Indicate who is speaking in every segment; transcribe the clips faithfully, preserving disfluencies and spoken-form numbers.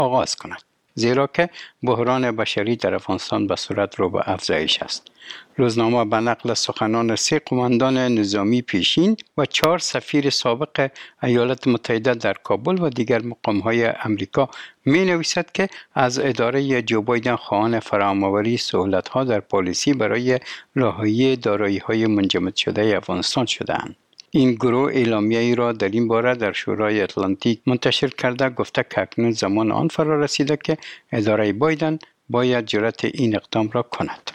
Speaker 1: آغاز کند. زیرا که بحران بشری در افغانستان به صورت رو به افزایش است. روزنامه به نقل سخنان سه قماندان نظامی پیشین و چهار سفیر سابق ایالات متحده در کابل و دیگر مقام‌های امریکا می نویسد که از اداره جو بایدن خواهان فراهم‌آوری سهولت‌ها در پالیسی برای رهایی دارایی‌های منجمد شده افغانستان شده‌اند. این گروه اعلامیه‌ای را در این باره در شورای اتلانتیک منتشر کرده گفته که اکنون زمان آن فرا رسیده که اداره بایدن باید جرأت این اقدام را کند.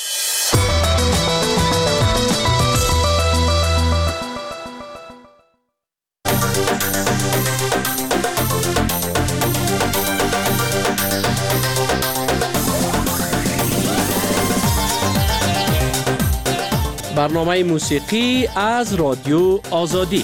Speaker 2: برنامه موسیقی از رادیو آزادی.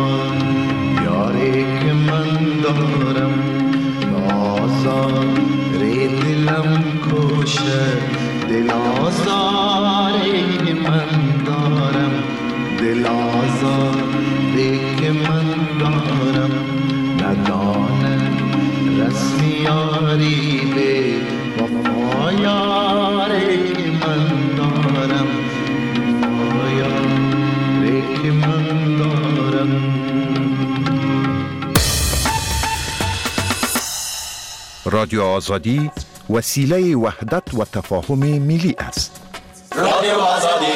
Speaker 3: یاری که من دارم بازم باشه دل آزاری من دارم، دل آزاری که من دارم، ندانه رسمی یاری به وفا یاری که من دارم، وفا یاری که من دارم.
Speaker 4: رادیو آزادی وسیله وحدت و تفاهم ملی است.
Speaker 5: رادیو آزادی.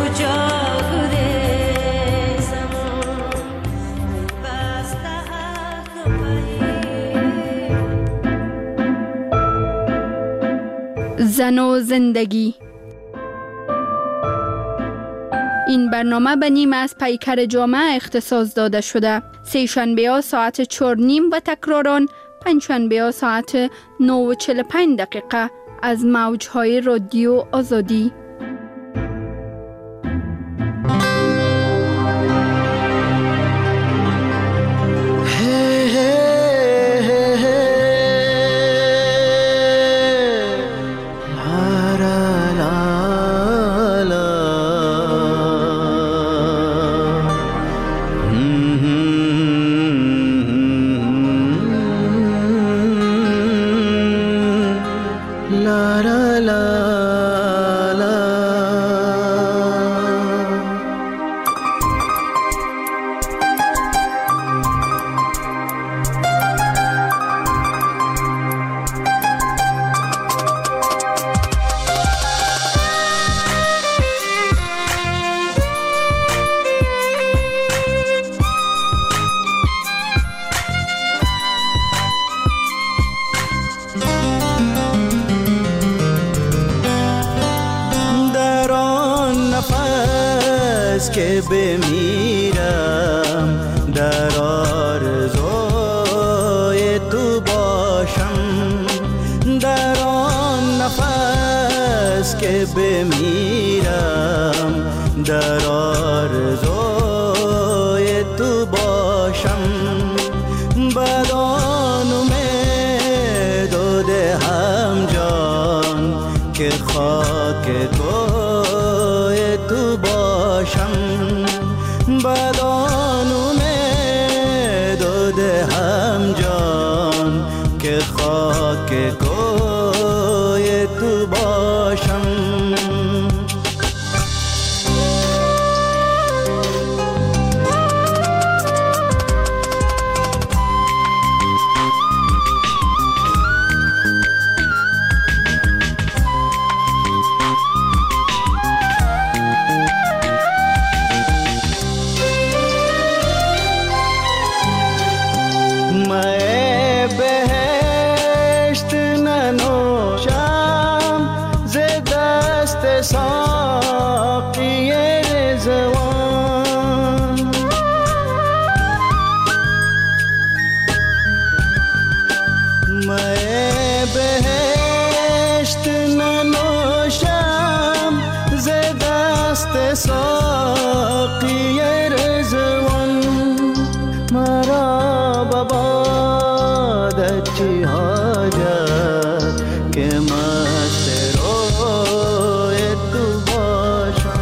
Speaker 6: زن و زندگی. این برنامه به نیم از پیکر جامعه اختصاص داده شده. سه شنبه ها ساعت چهار نیم و تکراران پنج شنبه ها ساعت نه و چهل و پنج دقیقه از موجهای رادیو آزادی.
Speaker 7: که بمیرم در آرزوی تو باشم، در آن نفس که بمیرم در آرزوی تو باشم، بدان امید و دهم جان که خاک کوی تو باشم، بدان امید و دهم جان که خاک کوی تو باشم. ساقی رضوان مرا ببادت چی حاجت که مست روی تو باشم،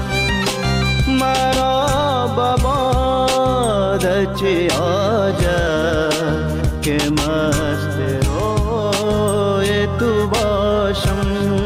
Speaker 7: مرا ببادت چی حاجت که مست روی تو باشم.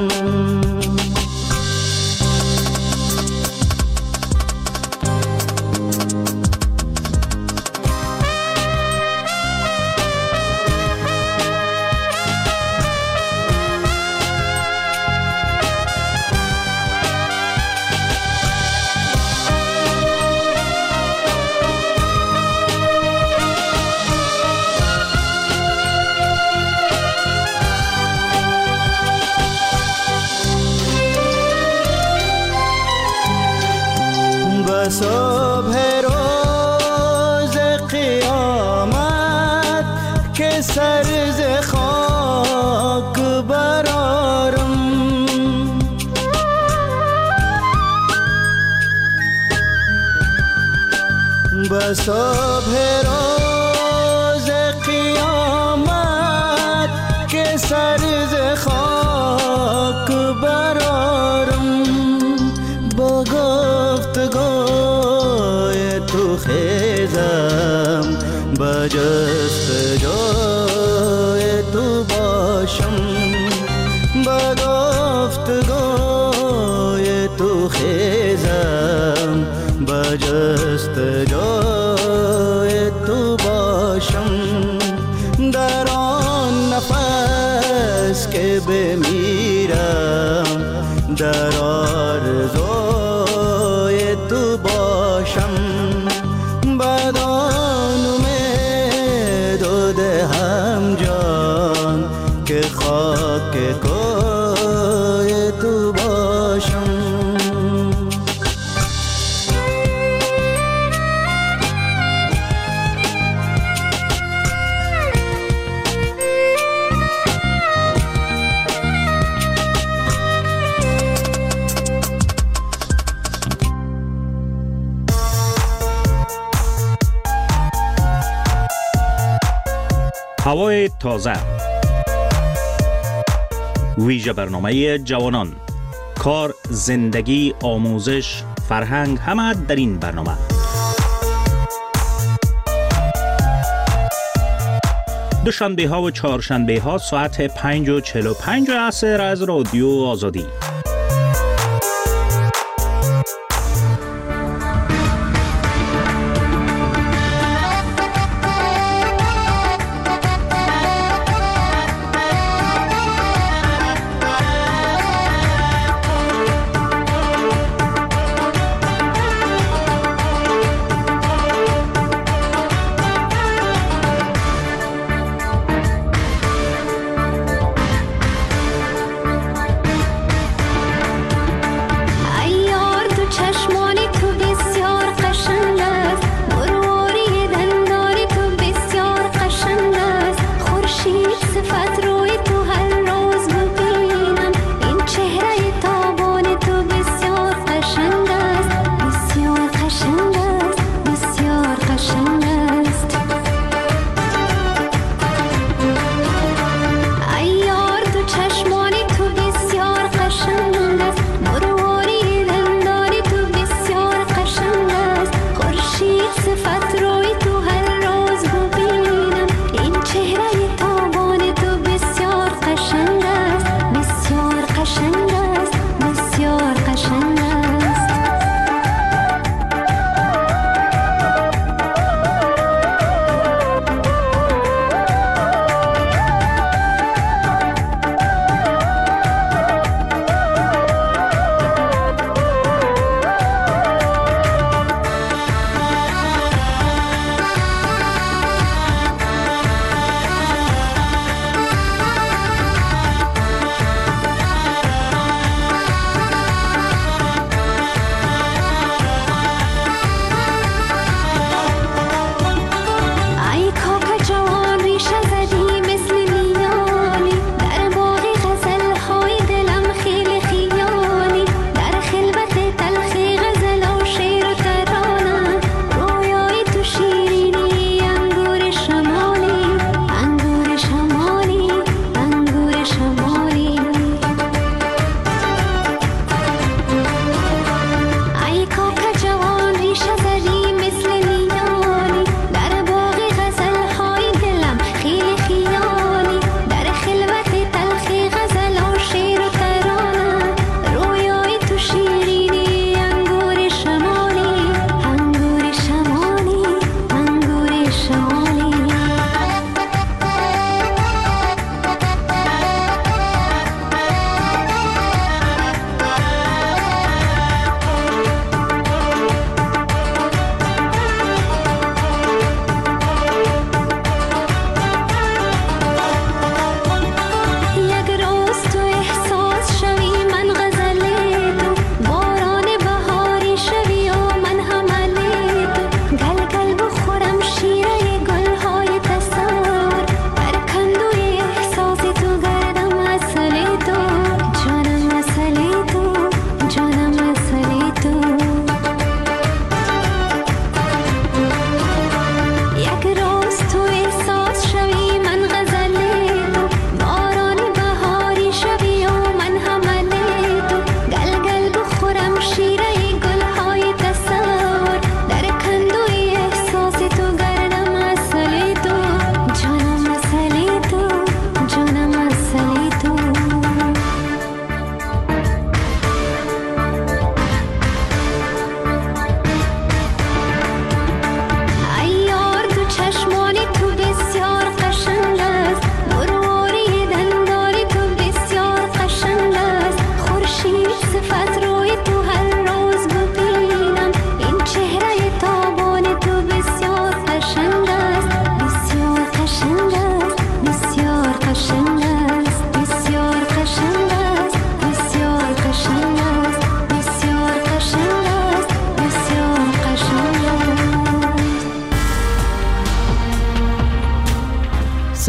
Speaker 7: صبح روز قیامت که سر ز خاک برارم، به صبح روز قیامت که سر ز خاک برارم، با گفتگوی تو خیزم با جستجوی تو باشم، با گفتگوی تو خیزم با جستجوی تو باشم، در آن نفس که بمیرم در آرزوی تو باشم، بدان امید و دهم جان که خاک کوی تو باشم.
Speaker 2: هوای تازه، ویژه برنامه جوانان، کار، زندگی، آموزش، فرهنگ، همه در این برنامه. دوشنبه ها و چهارشنبه ها ساعت پنج و چهل و پنج عصر از رادیو آزادی.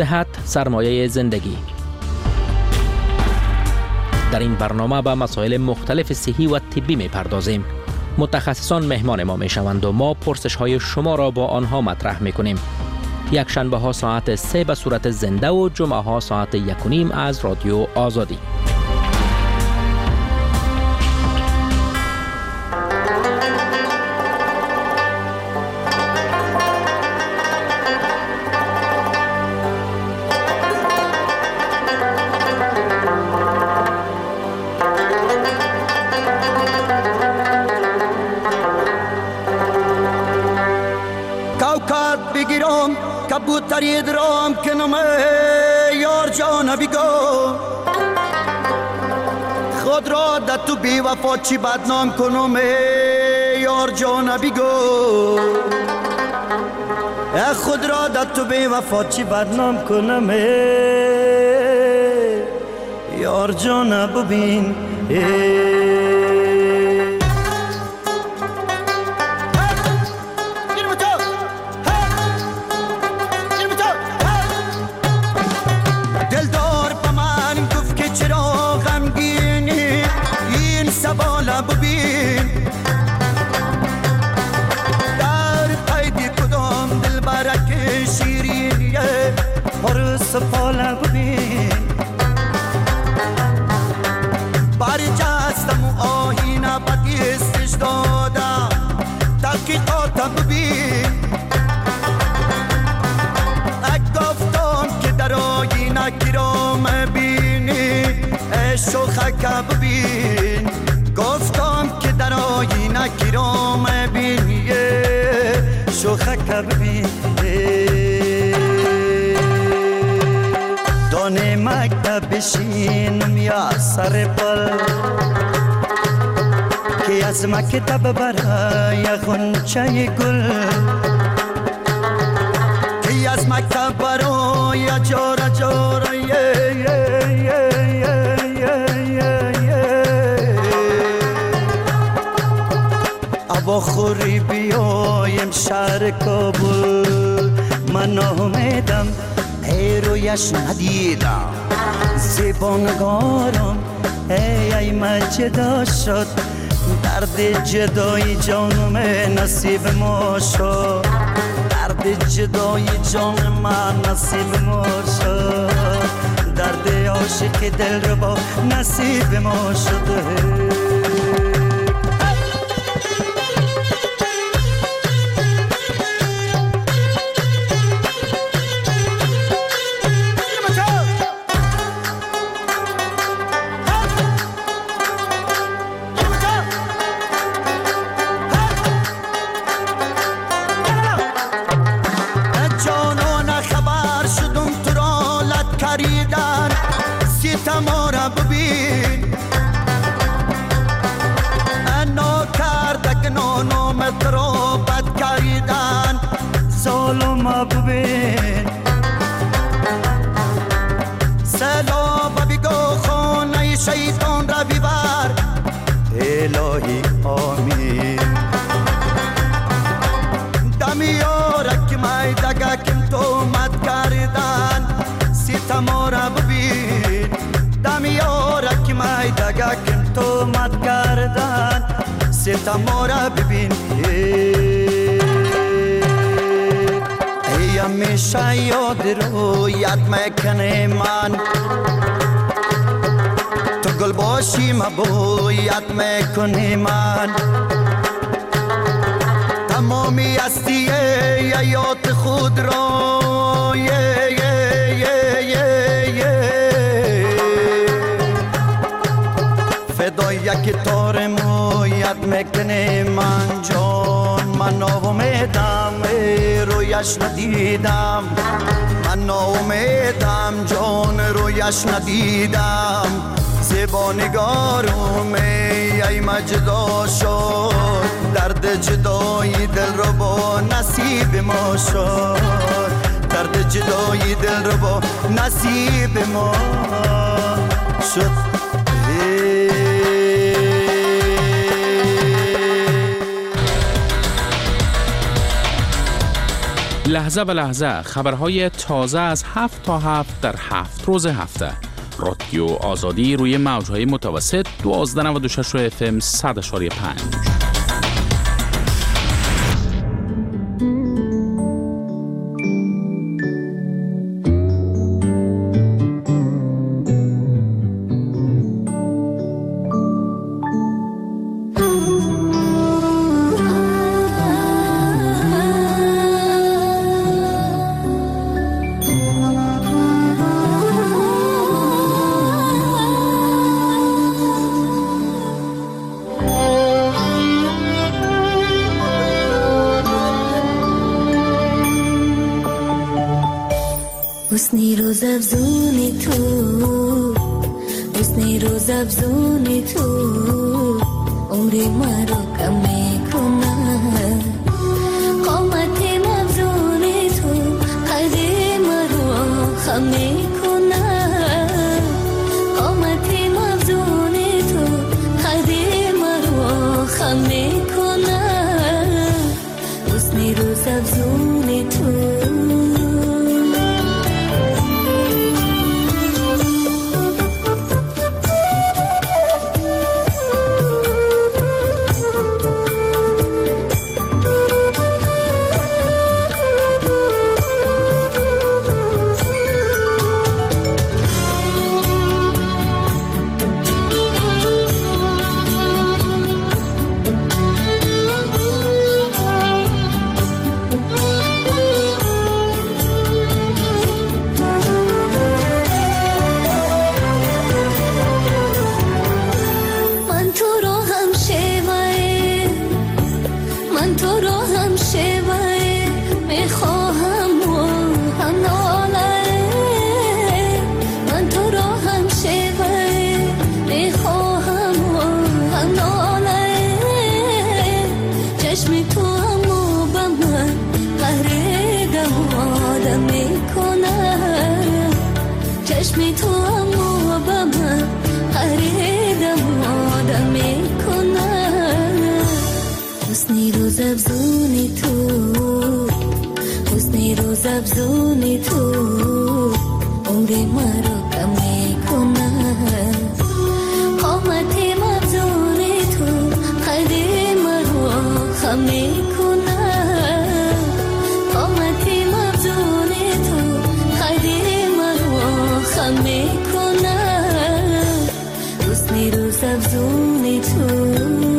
Speaker 8: صحت سرمایه زندگی. در این برنامه به مسائل مختلف صحی و طبی می پردازیم. متخصصان مهمان ما می شوند و ما پرسش های شما را با آنها مطرح می کنیم. یک شنبه ها ساعت سه به صورت زنده و جمعه ها ساعت یک و نیم از رادیو آزادی.
Speaker 7: کبوتری درام کنم یار جان بیگو خود را در تو بی وفا چی بدنام کنم یار جان بیگو خود را در تو بی وفا چی بدنام کنم یار جان ببین سپالا ببین باری جستم و آهینا بدیستش دادم تحقیقاتا ببین گفتم که در آهینا کرام بینی شوخک ببین گفتم که در آهینا کرام بینی شوخک ببین دانه مکتب بشینم یا سر پل که از مکتب برای غنچه گل که از مکتب برای جارا جارا ابا خوری بیایم شهر کابل من آمدم رویش ندیدم زبانگارم ای ای من جدا شد درد جدای جانم نصیب ما شد درد جدای جان من نصیب ما شد درد عاشق دل رو با نصیب ما شده شیطان را بیبر الهی آمین دمیارک مای دگا کم تو مد کردن ستما را ببین دمیارک مای دگا کم تو مد کردن ستما را ببین ای همیشه یاد رو یاد میکنه من گل باشی مبویت میکنی من تمامی هستی حیات خود را یه یه یه یه یه فدای یک تار مویت میکنی من جان من آمیدم رویش ندیدم من آمیدم جان رویش ندیدم زبانگارم ای مجدا شد درد جدای دل رو با نصیب ما شد درد جدای دل رو با نصیب ما شد
Speaker 9: لحظه به لحظه خبرهای تازه از هفت تا هفت در هفت روز هفته. رادیو آزادی روی موجهای متوسط دوازده نود و شش اف ام صد و پنج.
Speaker 10: حسنی روز افزونی تو، حسنی روز افزونی تو، عمری مرا کم میکنه. قامت افزونی تو، قدی مرا خم میکنه. قامت افزونی تو، قدی مرا خم میکنه. حسنی روز افزونی تو. حسنی روز افزونی تو، حسنی روز افزونی تو، عمری مرا کم میکنه. قامت افزونی تو، قدی مرا خم میکنه. قامت افزونی تو، قدی مرا خم میکنه. حسنی روز افزونی تو.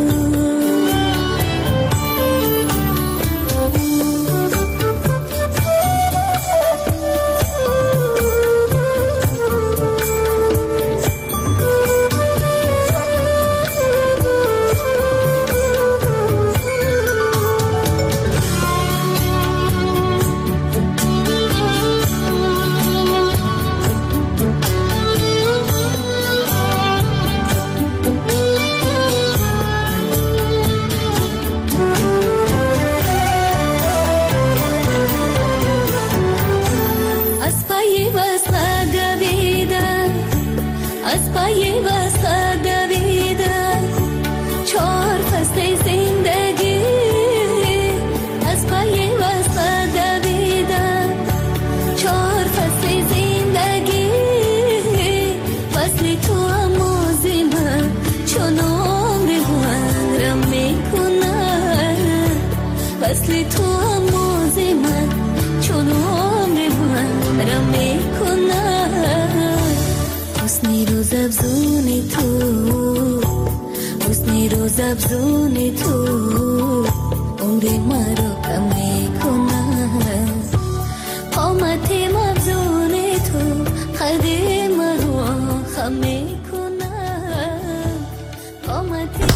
Speaker 10: وصل تو آموزی من چون عمر من را میکنه. حسنی روز افزونی تو، حسنی روز افزونی تو، عمری مرا کم میکنه. قامت افزونی تو، قدی مرا خم میکنه. قامت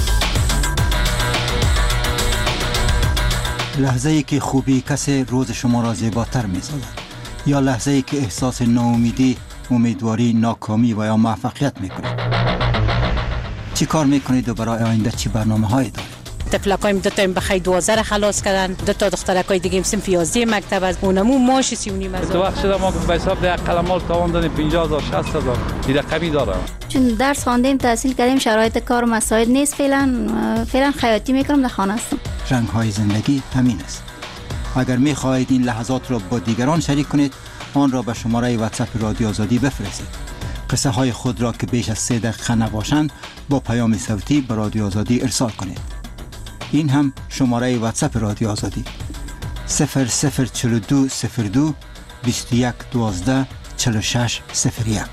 Speaker 11: لحظه ای که خوبی کسی روز شما را زیباتر می سازد، یا لحظه ای که احساس ناامیدی، امیدواری، ناکامی و یا موفقیت می کنید. چی کار می کنید و برای آینده چی برنامه هایی دارید؟
Speaker 12: تفلکایم دو تا بخیر دوازده خلاص کردن، دو تا دخترکای دیگه صنف یازده مکتب از اونمو ماش سی و نیم هزار.
Speaker 13: تو وقت شده ما به حساب ده قلمال تاوان دادیم پنجاه هزار شصت هزار این رقمی داره.
Speaker 14: چون درس خواندیم تحصیل کردیم شرایط کار مساعد نیست، فعلا فعلا خیاطی میکنم در خانه هستم.
Speaker 11: رنگ های زندگی همین است. اگر می خواهید این لحظات را با دیگران شریک کنید، آن را به شماره واتساپ رادیو آزادی بفرستید. قصه های خود را که بیش از سه دقیقه نباشند با پیام صوتی به رادیو آزادی ارسال کنید. این هم شماره واتساپ رادیو آزادی صفر صفر چهل و دو صفر دو بیست و یک دوازده چهل و شش صفر یک.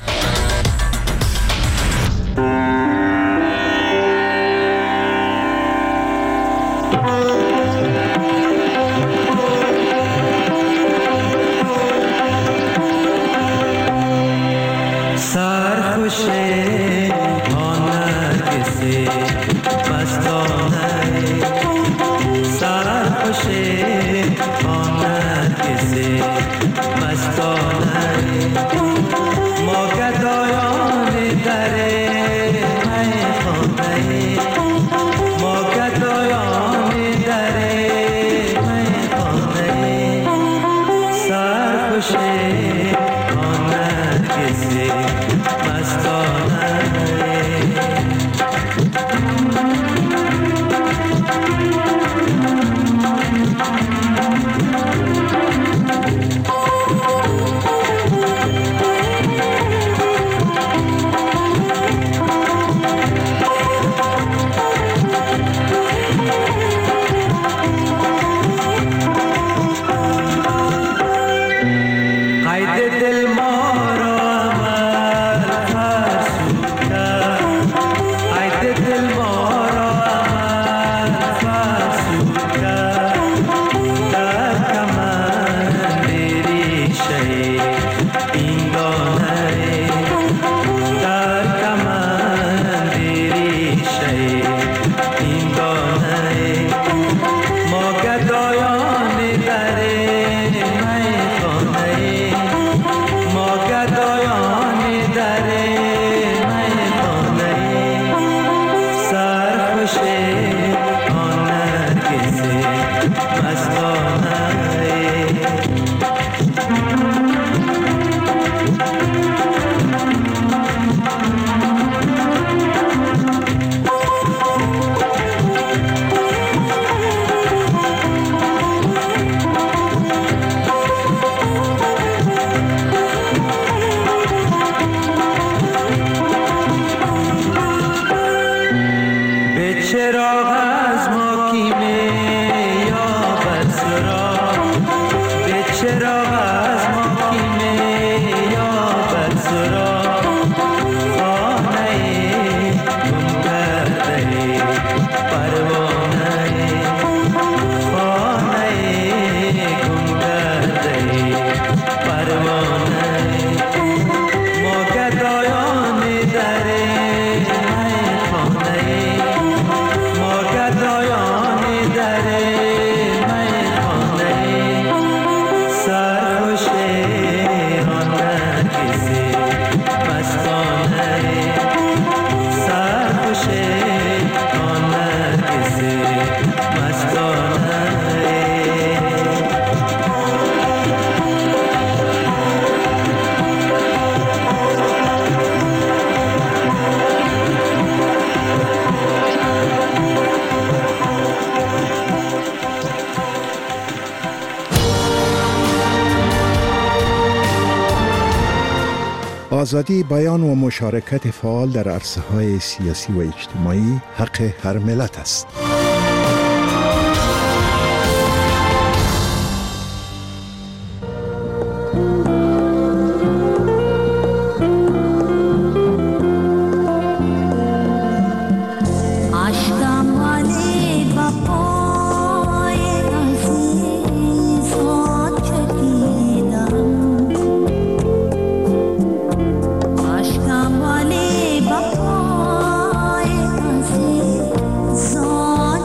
Speaker 4: آزادی بیان و مشارکت فعال در عرصه‌های سیاسی و اجتماعی حق هر ملت است.
Speaker 10: Son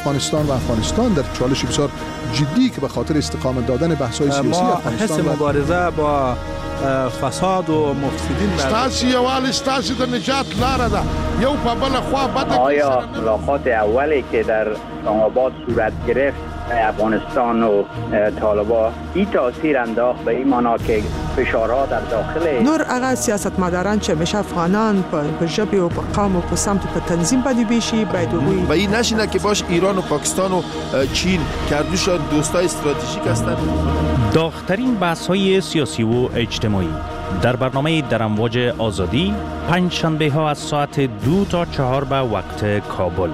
Speaker 15: افغانستان و افغانستان در چالش بسیار جدی که به خاطر استقامت دادن بحث‌های سیاسی افغانستان
Speaker 13: حس مبارزه با فساد و مفسدین
Speaker 16: ستاسو یوال ستاسو د نجات لاره ده یو په بل خوا بده.
Speaker 17: آیا ملاقات اولی که در اسلام آباد صورت گرفت افغانستان و طالبان این تاثیر انداخت به این معنا که فشارها در داخل
Speaker 18: نور هغه سیاستمداران چې همیشه افغانان په ژبه او په قوم او په سمت په تنظیم باندې بیشي باید وګوري
Speaker 19: و این نشینه که باش ایران و پاکستان و چین کردوش دوستای استراتژیک هستند.
Speaker 2: داغ‌ترین بحث‌های سیاسی و اجتماعی در برنامه در امواج آزادی پنج شنبه ها از ساعت دو تا چهار به وقت کابل.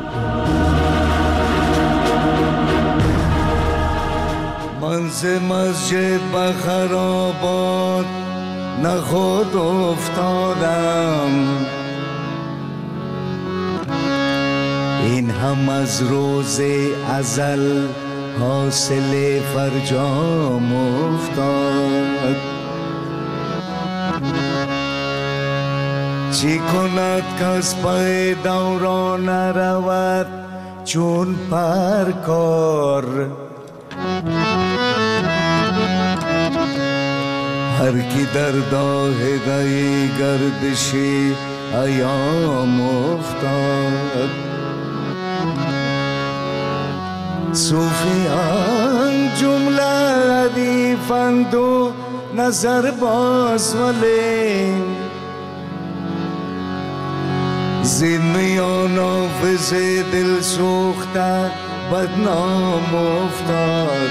Speaker 20: من ز مسجد به خرابات نخود افتادم، این هم از روز ازل حاصل فرجام افتاد. چی کند کس پای دوران رود چون پرکار، هر کی در داهده گردشی ایام افتاد. صوفیان جمله ردیفند و نظر باز ولی زین میان آفز دل سوخته بدنام افتاد.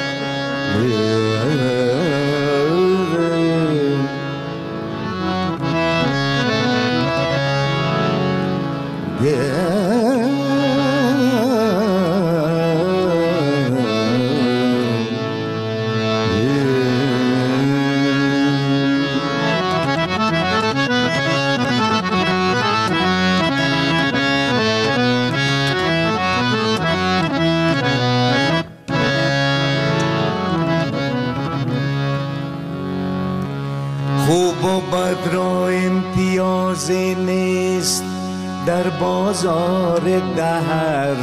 Speaker 20: خوب و بد را امتیازی نیست در بازار دهر،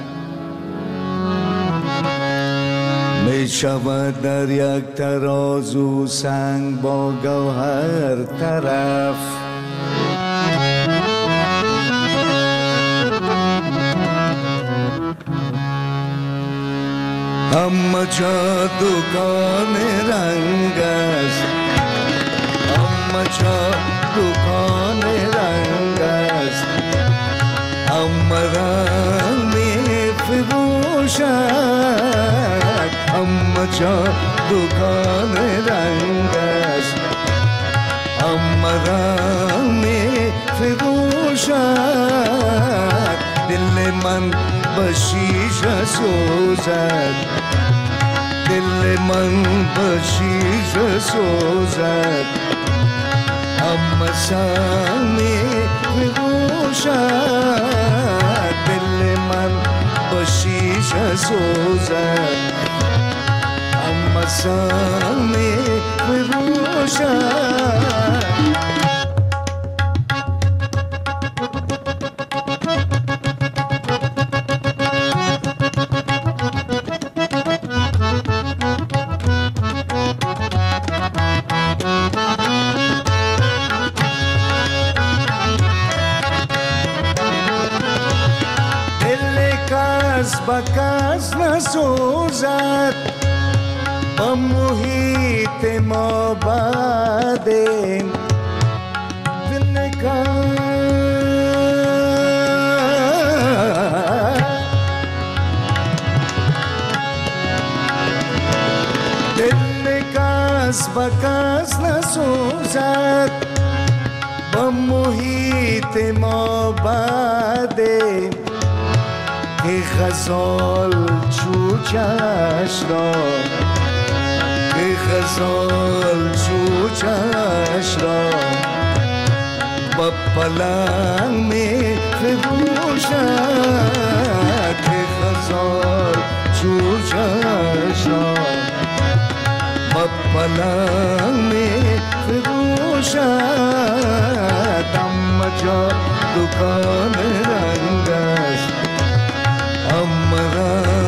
Speaker 20: می شود در یک ترازو سنگ با گوهر طرف. همه جا دکان رنگ است، همه جا دکان رنگ است، همه رنگ می فروشد. همه جا دکان رنگ است، همه رنگ می فروشد. دل من به شیشه سوزد، دل من به شیشه سوزد. همه سر می بگوشد، دل من به شیشه سوزد. همه سر می بگوشد. بکس نسوزد با محیط ما بعدیم. دل کس بکس نسوزد با محیط ما بعدیم. ای غزال چوچش را، ای غزال چوچش را با پلنگ می فروشد. ای غزال چوچش را با پلنگ می فروشد. همه جا دکان رنگ است، همه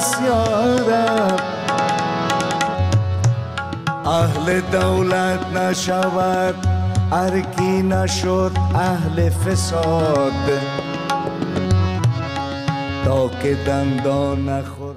Speaker 20: است یارم اهل دولت نشود ارکی نشد اهل فساد تا که دندان نخورد